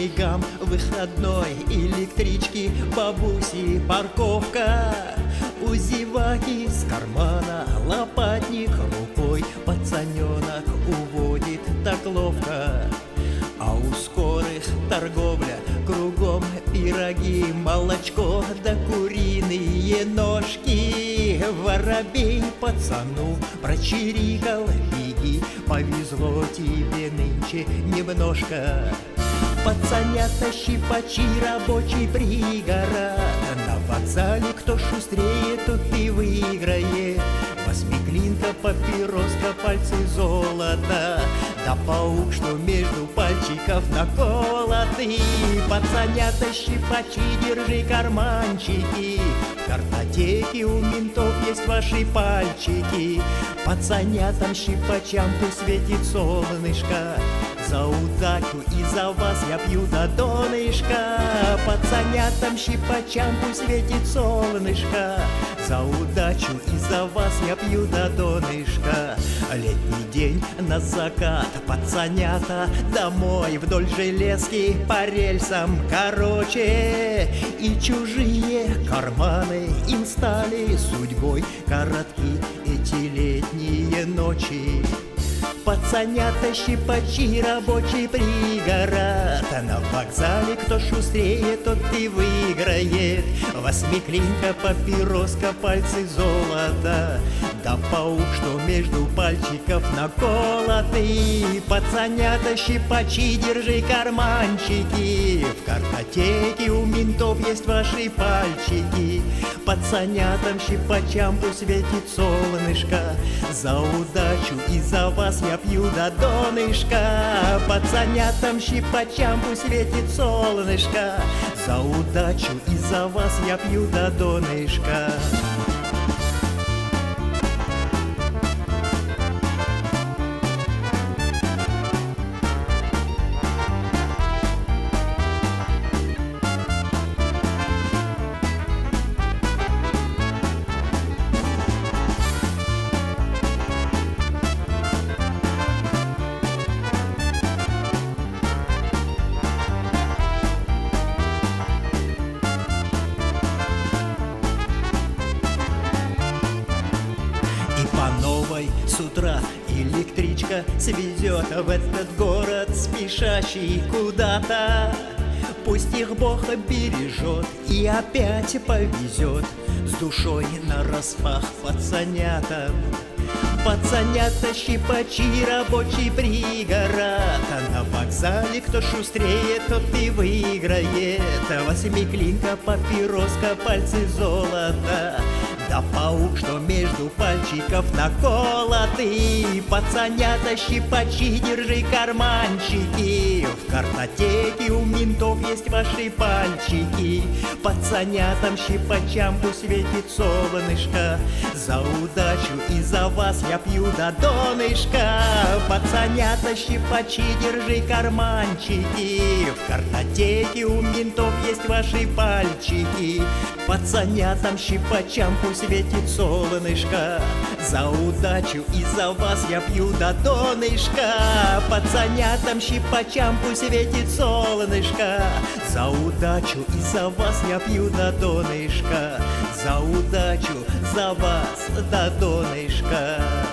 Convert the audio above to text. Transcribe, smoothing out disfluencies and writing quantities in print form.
снегам выходной электрички, бабуси парковка. У зеваки с кармана лопатник рукой пацаненок уводит так ловко. А у скорых торговля, кругом пироги, молочко да куриные ножки. Воробей пацану прочирикал: беги, повезло тебе нынче немножко. Пацанята щипачи, рабочий пригород, на вокзале кто шустрее, тот и выиграет. Восьмиклинка, папироска, пальцы золота, да паук, что между пальчиков наколоты. Пацанята щипачи, держи карманчики, в картотеке у ментов есть ваши пальчики. Пацанятам щипачам пусть светит солнышко, за удачу и за вас я пью до донышка. Пацанятам щипачам пусть светит солнышко, за удачу и за вас я пью до донышка. Летний день на закат, пацанята домой вдоль железки по рельсам короче. И чужие карманы им стали судьбой коротки эти летние ночи. Пацанята щипачи, рабочий пригород, на вокзале кто шустрее, тот и выиграет. Восьмиклинка, папироска, пальцы золота, да паук, что между пальчиков наколоты. Пацанята щипачи, держи карманчики, в картотеке у ментов есть ваши пальчики. Пацанятам щипачам пусть светит солнышко, за удачу и за вас я пью до донышка. Пацанятам щипачам пусть светит солнышко, за удачу и за вас я пью до донышка. С утра электричка свезет в этот город, спешащий куда-то. Пусть их Бог бережет и опять повезет с душой нараспах пацанятам. Пацанята щипачи, рабочий пригород, на вокзале кто шустрее, тот и выиграет. Восьмиклинка, папироска, пальцы золота, да паук, что между пальчиков наколоты. Пацанята щипачи, держи карманчики, в картотеке у ментов есть ваши пальчики. Пацанятам щипачам пусть светит солнышко, за удачу и за вас я пью до донышка. Пацанята щипачи, держи карманчики, в картотеке у ментов есть ваши пальчики. Пацанятам щипачам пусть светит солнышко, за удачу и за вас я пью до донышка. Пацанятам щипачам пусть светит солнышко, за удачу и за вас я пью до донышка. За удачу, за вас до донышка.